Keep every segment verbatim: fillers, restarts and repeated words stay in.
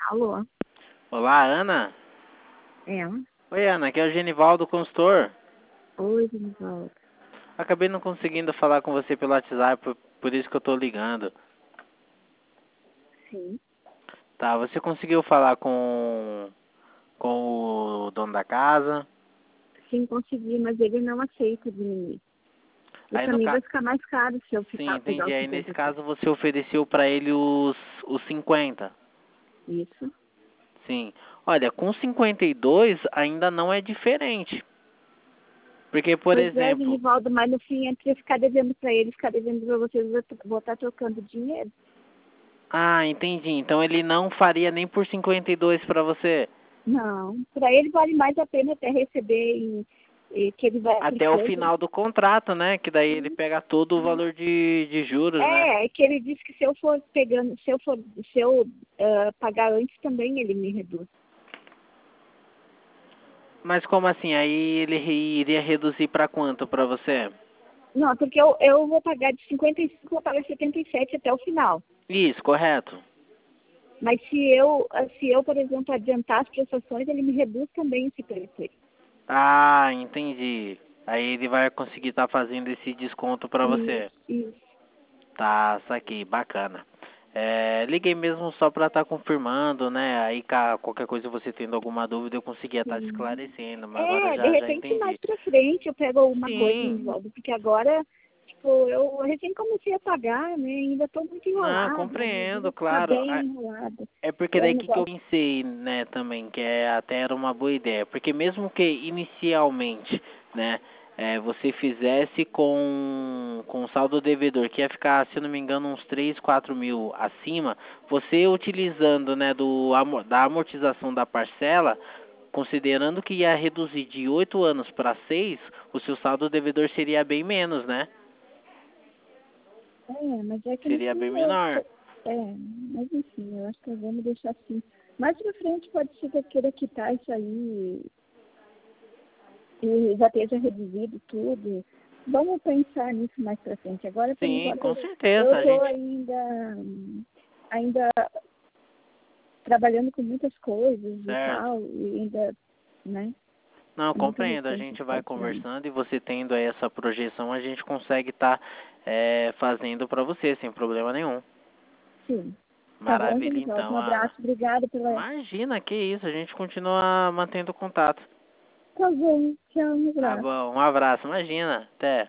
Alô? Olá, Ana. É. Oi, Ana, aqui é o Genivaldo, consultor. Oi, Genivaldo. Acabei não conseguindo falar com você pelo WhatsApp, por, por isso que eu tô ligando. Sim. Tá, você conseguiu falar com, com o dono da casa? Sim, consegui, mas ele não aceita diminuir. E Aí pra no mim ca... vai ficar mais caro se eu Sim, ficar, pegar entendi. os Aí nesse cinquenta e sete. caso você ofereceu pra ele os, os cinquenta. Isso. Sim. Olha, com cinquenta e dois ainda não é diferente. Porque, por Pois é, exemplo... Genivaldo, mas no fim, entre eu ficar devendo pra ele e ficar devendo pra vocês, eu vou estar trocando dinheiro. Ah, entendi. Então ele não faria nem por cinquenta e dois pra você? Não. Pra ele vale mais a pena até receber em, em, que ele vai Até o aplicando. final do contrato, né? Que daí ele pega todo o valor de, de juros, né? É, é que ele disse que se eu for pegando, se eu for, se eu uh, pagar antes também ele me reduz. Mas como assim? Aí ele iria reduzir pra quanto pra você? Não, porque eu, eu vou pagar de cinquenta e cinco, vou pagar setenta e sete até o final. Isso, correto. Mas se eu, se eu, por exemplo, adiantar as prestações, ele me reduz também esse preço aí. Ah, entendi. Aí ele vai conseguir estar fazendo esse desconto pra você. Isso, isso. Tá, saquei, bacana. É, liguei mesmo só pra estar confirmando, né? Aí ca- qualquer coisa você tendo alguma dúvida eu conseguia estar te Sim. esclarecendo, mas agora É, de já já repente mais entendi. pra frente eu pego alguma coisa Sim. em volta, porque agora, tipo, eu recém comecei a pagar, né? Ainda tô muito Não, enrolada, a minha vida compreendo, tá claro. bem enrolada. É porque É um daí que, que eu negócio. pensei, né, também, que é até era uma boa ideia. Porque mesmo que inicialmente, né, é, você fizesse com, com o saldo devedor, que ia ficar, se eu não me engano, uns três quatro mil acima, você utilizando, né, do, amo- da amortização da parcela, considerando que ia reduzir de oito anos para seis, o seu saldo devedor seria bem menos, né? É, mas é que no Seria bem fim eu menor. tô. É, mas enfim, eu acho que eu vou me deixar assim. Mais pra frente pode ser que eu queira quitar isso aí e já esteja reduzido tudo. Vamos pensar nisso mais pra frente. Agora, por Sim, enquanto, com certeza, eu a estou gente... ainda, ainda trabalhando com muitas coisas e Certo. tal, e ainda, né, Não, muita compreendo. A gente vai responsabilidade. conversando e você tendo aí essa projeção, a gente consegue estar fazendo para você sem problema nenhum. Sim. Tá bom, Maravilha, Genivaldo. Um então, Ana. abraço. Obrigada pela. Imagina, que isso. A gente continua mantendo contato. Tá bom. Tchau, um Tá abraço. bom, um abraço. Imagina. Até.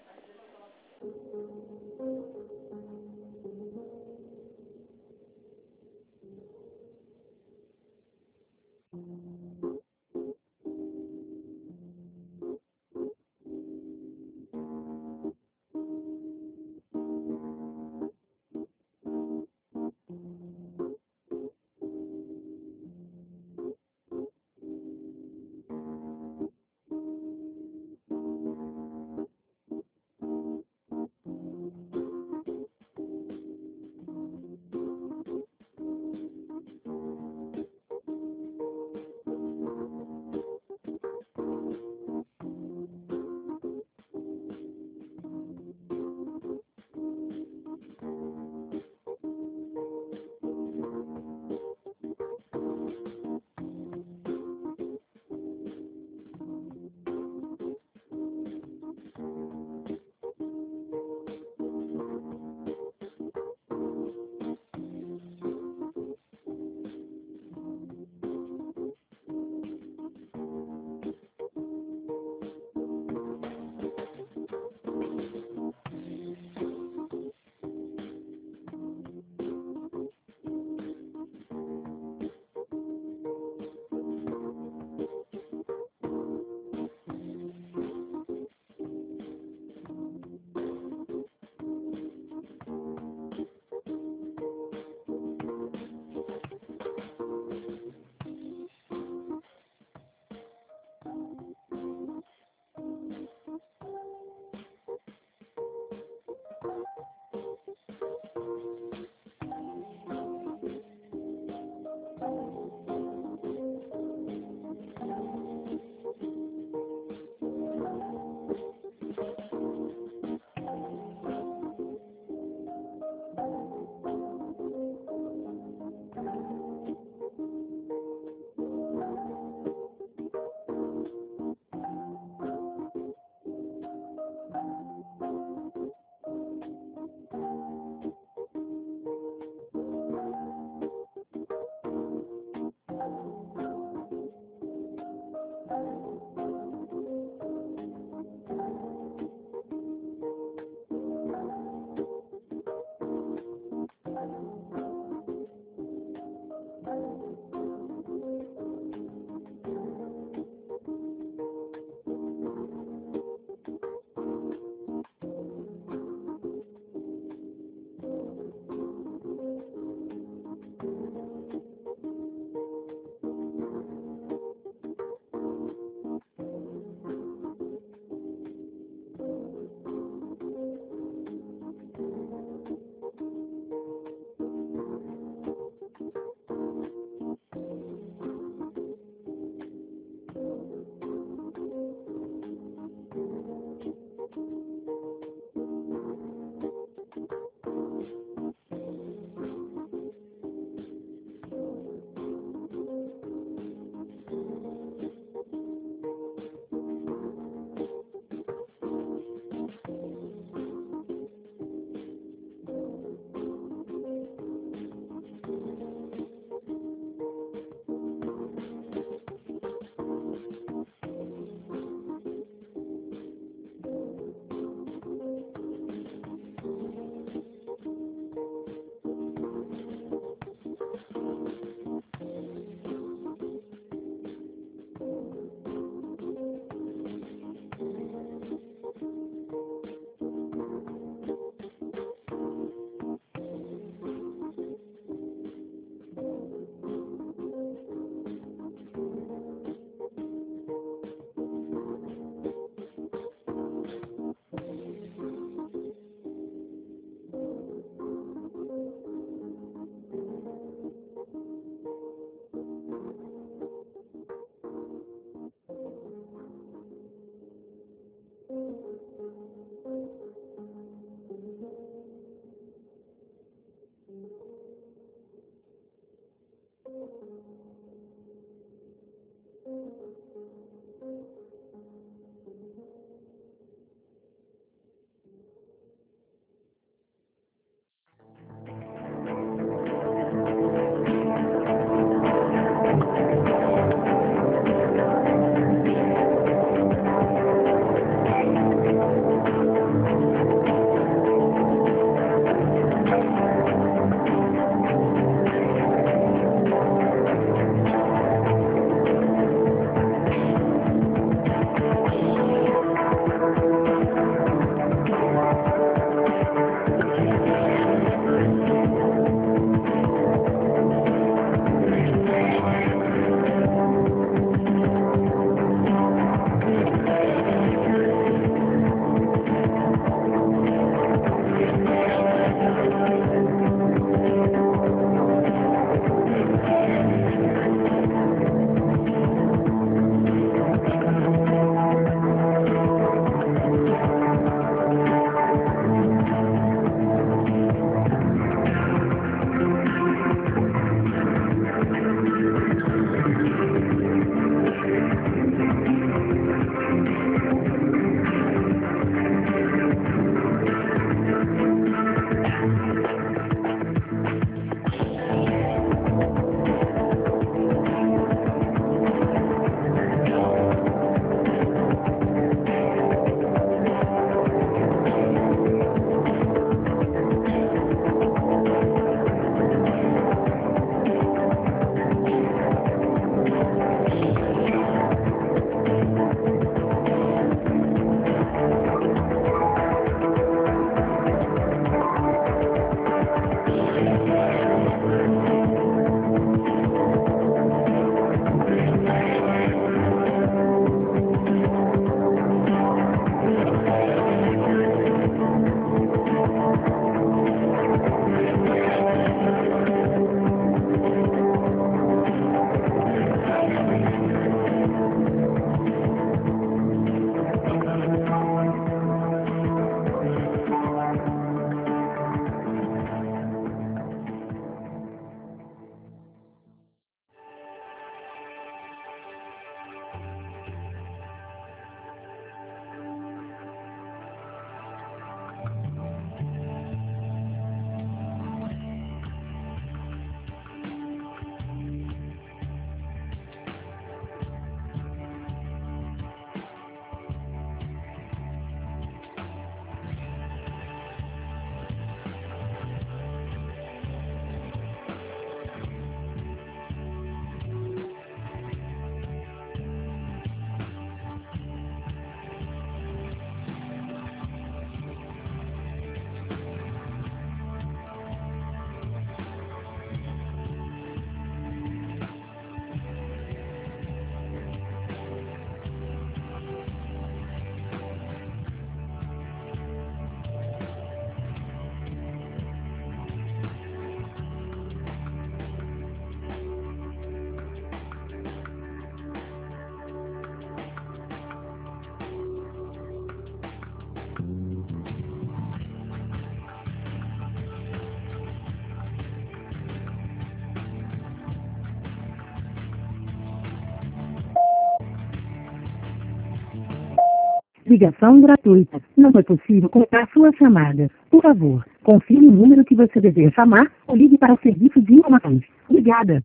Ligação gratuita. Não foi possível colocar sua chamada. Por favor, confirme o número que você deseja chamar ou ligue para o serviço de informações. Obrigada.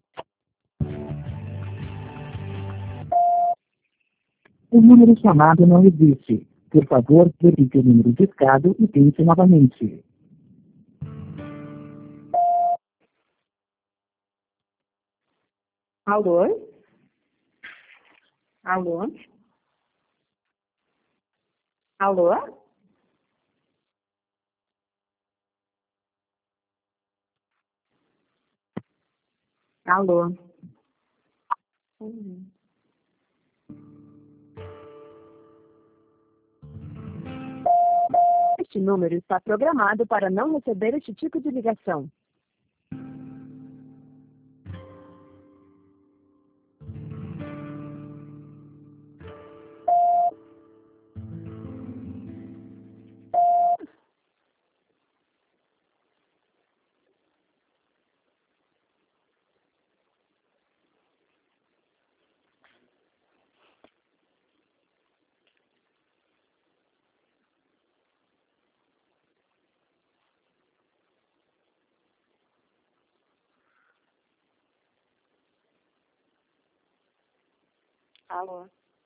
O número chamado não existe. Por favor, verifique o número discado e tente novamente. Alô? Alô? Alô? Alô? Hum. Este número está programado para não receber este tipo de ligação. Alô?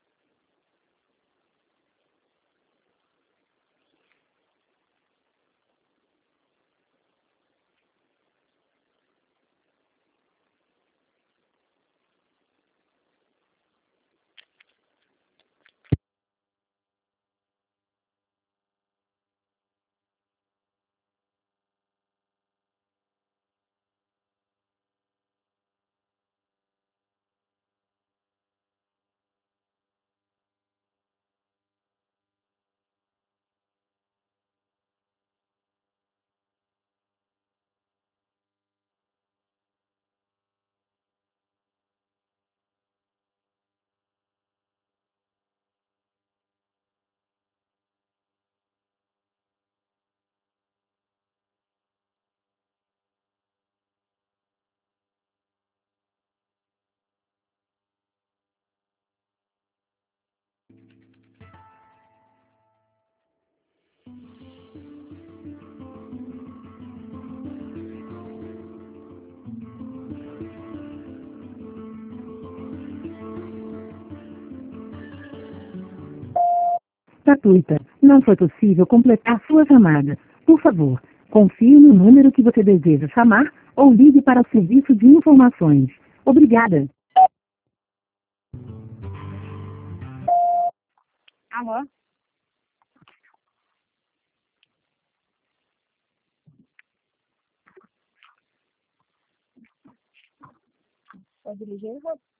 Gratuita. Não foi possível completar sua chamada. Por favor, confirme o número que você deseja chamar ou ligue para o serviço de informações. Obrigada. Alô? Pode dirigir?